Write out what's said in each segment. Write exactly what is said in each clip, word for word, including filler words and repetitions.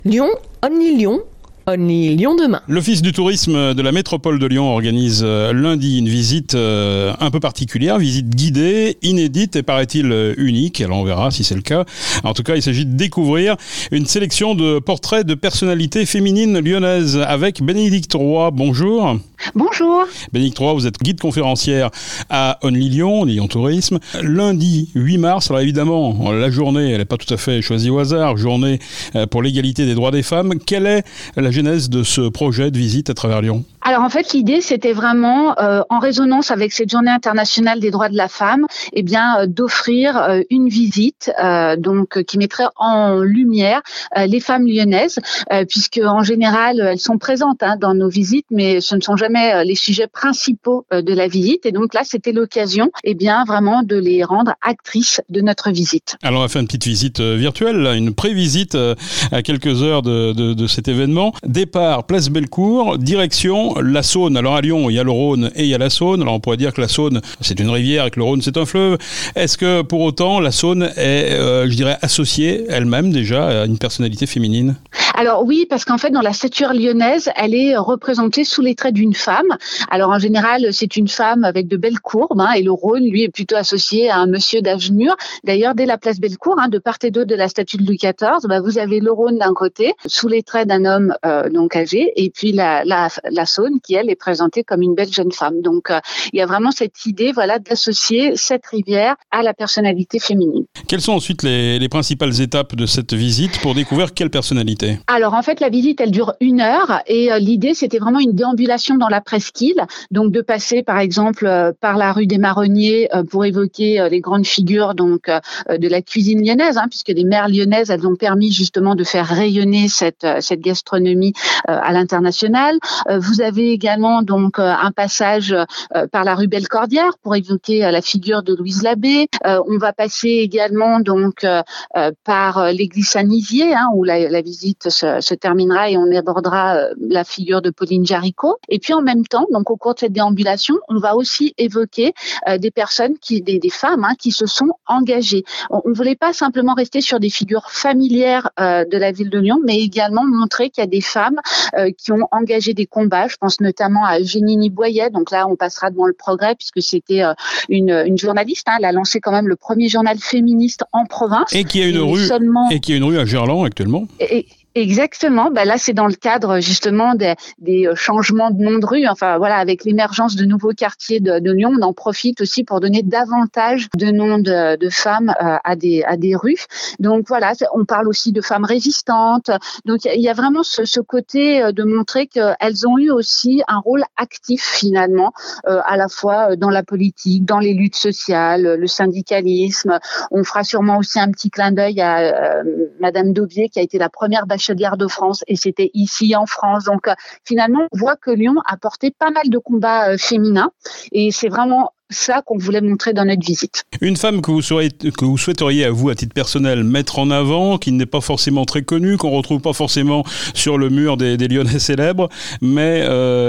Lyon, Only Lyon, Only Lyon demain. L'Office du tourisme de la métropole de Lyon organise lundi une visite un peu particulière, visite guidée, inédite et paraît-il unique. Alors on verra si c'est le cas. En tout cas, il s'agit de découvrir une sélection de portraits de personnalités féminines lyonnaises avec Bénédicte Roy. Bonjour. Bonjour. Bénédicte Roy, vous êtes guide conférencière à Only Lyon, Lyon Tourisme. Lundi huit mars, alors évidemment, la journée, elle n'est pas tout à fait choisie au hasard, journée pour l'égalité des droits des femmes. Quelle est la genèse de ce projet de visite à travers Lyon ? Alors en fait, l'idée, c'était vraiment, euh, en résonance avec cette journée internationale des droits de la femme, eh bien, euh, d'offrir euh, une visite euh, donc euh, qui mettrait en lumière euh, les femmes lyonnaises, euh, puisque en général, elles sont présentes hein, dans nos visites, mais ce ne sont jamais euh, les sujets principaux euh, de la visite. Et donc là, c'était l'occasion, eh bien, vraiment de les rendre actrices de notre visite. Alors on va faire une petite visite euh, virtuelle, là, une pré-visite euh, à quelques heures de, de, de cet événement. Départ, place Bellecour, direction la Saône. Alors à Lyon, il y a le Rhône et il y a la Saône. Alors on pourrait dire que la Saône, c'est une rivière et que le Rhône, c'est un fleuve. Est-ce que pour autant, la Saône est, euh, je dirais, associée elle-même déjà à une personnalité féminine ? Alors oui, parce qu'en fait, dans la stature lyonnaise, elle est représentée sous les traits d'une femme. Alors en général, c'est une femme avec de belles courbes, hein, et le Rhône, lui, est plutôt associé à un monsieur d'âge mûr. D'ailleurs, dès la place Bellecour, hein, de part et d'autre de la statue de Louis quatorze, bah, vous avez le Rhône d'un côté, sous les traits d'un homme euh, donc âgé, et puis la, la, la Saône qui, elle, est présentée comme une belle jeune femme. Donc, euh, il y a vraiment cette idée, voilà, d'associer cette rivière à la personnalité féminine. Quelles sont ensuite les, les principales étapes de cette visite pour découvrir quelle personnalité ? Alors en fait, la visite, elle dure une heure et euh, l'idée, c'était vraiment une déambulation dans la presqu'île, donc de passer par exemple euh, par la rue des Marronniers euh, pour évoquer euh, les grandes figures donc euh, de la cuisine lyonnaise, hein, puisque les mères lyonnaises, elles ont permis justement de faire rayonner cette euh, cette gastronomie euh, à l'international. Euh, vous avez également donc euh, un passage euh, par la rue Bellecordière pour évoquer euh, la figure de Louise Labbé. Euh, on va passer également donc euh, euh, par euh, l'église Saint-Nizier, hein, où la, la visite se, se terminera et on abordera euh, la figure de Pauline Jaricot. Et puis en même temps, donc au cours de cette déambulation, on va aussi évoquer euh, des personnes, qui, des, des femmes hein, qui se sont engagées. On ne voulait pas simplement rester sur des figures familières euh, de la ville de Lyon, mais également montrer qu'il y a des femmes euh, qui ont engagé des combats. Je pense notamment à Eugénie Boyer. Donc là, on passera devant le Progrès puisque c'était euh, une, une journaliste. Hein. Elle a lancé quand même le premier journal féministe en province. Et qui a une et rue seulement... et qui a une rue à Gerland actuellement. Et, Exactement. Ben là, c'est dans le cadre justement des, des changements de nom de rue. Enfin, voilà, avec l'émergence de nouveaux quartiers de, de Lyon, on en profite aussi pour donner davantage de noms de, de femmes euh, à des à des rues. Donc voilà, on parle aussi de femmes résistantes. Donc il y a vraiment ce, ce côté de montrer qu'elles ont eu aussi un rôle actif finalement, euh, à la fois dans la politique, dans les luttes sociales, le syndicalisme. On fera sûrement aussi un petit clin d'œil à euh, Madame Daubié, qui a été la première bachelière de France, et c'était ici en France. Donc euh, finalement, on voit que Lyon a porté pas mal de combats euh, féminins, et c'est vraiment ça qu'on voulait montrer dans notre visite. Une femme que vous, souhaiteriez, que vous souhaiteriez, à vous, à titre personnel, mettre en avant, qui n'est pas forcément très connue, qu'on ne retrouve pas forcément sur le mur des, des Lyonnais célèbres, mais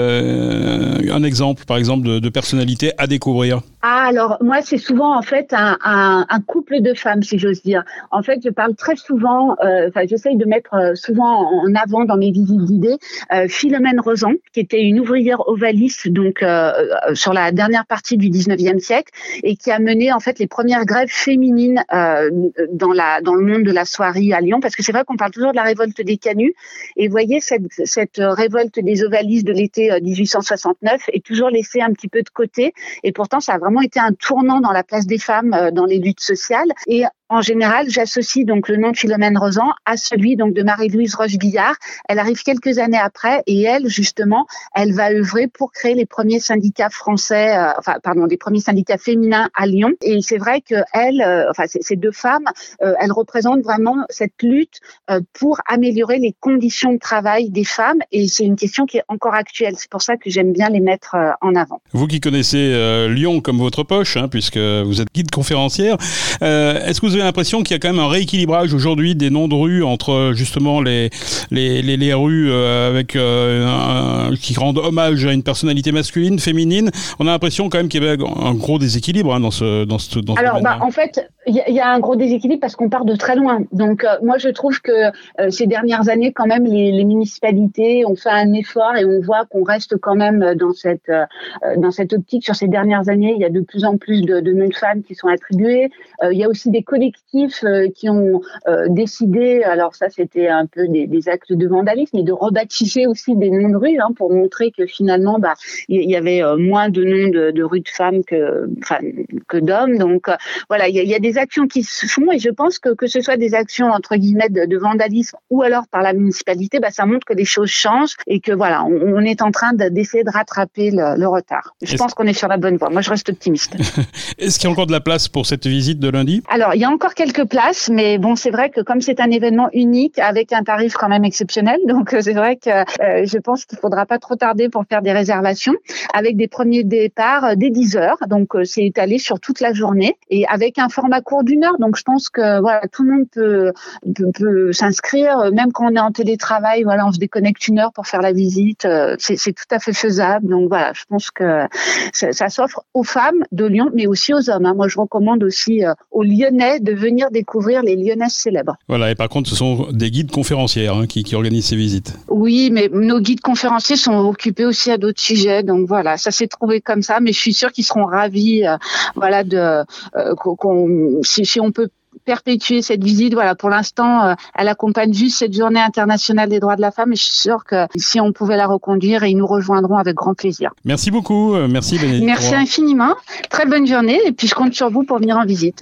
euh, un exemple, par exemple, de, de personnalité à découvrir. Ah, alors moi, c'est souvent en fait un, un, un couple de femmes, si j'ose dire. En fait, je parle très souvent, euh, enfin, j'essaye de mettre euh, souvent en avant dans mes visites guidées euh, Philomène Rozan, qui était une ouvrière ovaliste, donc euh, sur la dernière partie du dix-neuvième siècle, et qui a mené en fait les premières grèves féminines euh, dans la dans le monde de la soierie à Lyon, parce que c'est vrai qu'on parle toujours de la révolte des canuts, et vous voyez cette cette révolte des ovalistes de l'été dix-huit cent soixante-neuf est toujours laissée un petit peu de côté, et pourtant ça a vraiment été un tournant dans la place des femmes euh, dans les luttes sociales. Et en général, j'associe donc le nom de Philomène Rozan à celui donc de Marie-Louise Roche-Billard. Elle arrive quelques années après, et elle, justement, elle va œuvrer pour créer les premiers syndicats français, euh, enfin, pardon, les premiers syndicats féminins à Lyon. Et c'est vrai que elle, euh, enfin, c- ces deux femmes, euh, elles représentent vraiment cette lutte euh, pour améliorer les conditions de travail des femmes. Et c'est une question qui est encore actuelle. C'est pour ça que j'aime bien les mettre euh, en avant. Vous qui connaissez euh, Lyon comme votre poche, hein, puisque vous êtes guide conférencière, euh, est-ce que vous avez l'impression qu'il y a quand même un rééquilibrage aujourd'hui des noms de rues entre justement les les les, les rues euh, avec euh, un, qui rendent hommage à une personnalité masculine, féminine. On a l'impression quand même qu'il y avait un gros déséquilibre hein, dans ce dans ce dans ce Alors, bah, en fait, il y, y a un gros déséquilibre parce qu'on part de très loin. Donc, euh, moi, je trouve que euh, ces dernières années, quand même, les, les municipalités ont fait un effort et on voit qu'on reste quand même dans cette euh, dans cette optique. Sur ces dernières années, il y a de plus en plus de, de noms de femmes qui sont attribués. Euh, il y a aussi des collectifs euh, qui ont euh, décidé, alors ça, c'était un peu des, des actes de vandalisme, mais de rebaptiser aussi des noms de rues hein, pour montrer que finalement, bah, il y avait euh, moins de noms de, de rues de femmes que, enfin, que d'hommes. Donc, euh, voilà, il y, a, il y a des actions qui se font et je pense que que ce soit des actions entre guillemets de, de vandalisme ou alors par la municipalité, bah, ça montre que les choses changent et que voilà, on, on est en train de, d'essayer de rattraper le, le retard. Je Est-ce... pense qu'on est sur la bonne voie. Moi, je reste optimiste. Est-ce qu'il y a encore de la place pour cette visite de lundi ? Alors, il y a encore quelques places, mais bon, c'est vrai que comme c'est un événement unique avec un tarif quand même exceptionnel, donc c'est vrai que euh, je pense qu'il faudra pas trop tarder pour faire des réservations avec des premiers départs dès dix heures. Donc, euh, c'est étalé sur toute la journée et avec un format court d'une heure. Donc, je pense que voilà, tout le monde peut, peut, peut s'inscrire, même quand on est en télétravail. Voilà, on se déconnecte une heure pour faire la visite. Euh, c'est, c'est tout à fait faisable. Donc, voilà, je pense que ça, ça s'offre aux femmes de Lyon, mais aussi aux hommes. Hein. Moi, je recommande aussi euh, aux Lyonnais de venir découvrir les Lyonnaises célèbres. Voilà, et par contre, ce sont des guides conférencières hein, qui, qui organisent ces visites. Oui, mais nos guides conférenciers sont occupés aussi à d'autres sujets. Donc, voilà, ça s'est trouvé comme ça, mais je suis sûre qu'ils seront ravis euh, voilà, de, euh, qu'on, si, si on peut perpétuer cette visite. Voilà, pour l'instant, euh, elle accompagne juste cette journée internationale des droits de la femme et je suis sûre que si on pouvait la reconduire, ils nous rejoindront avec grand plaisir. Merci beaucoup. Merci Bénédicte. Merci infiniment. Très bonne journée et puis je compte sur vous pour venir en visite.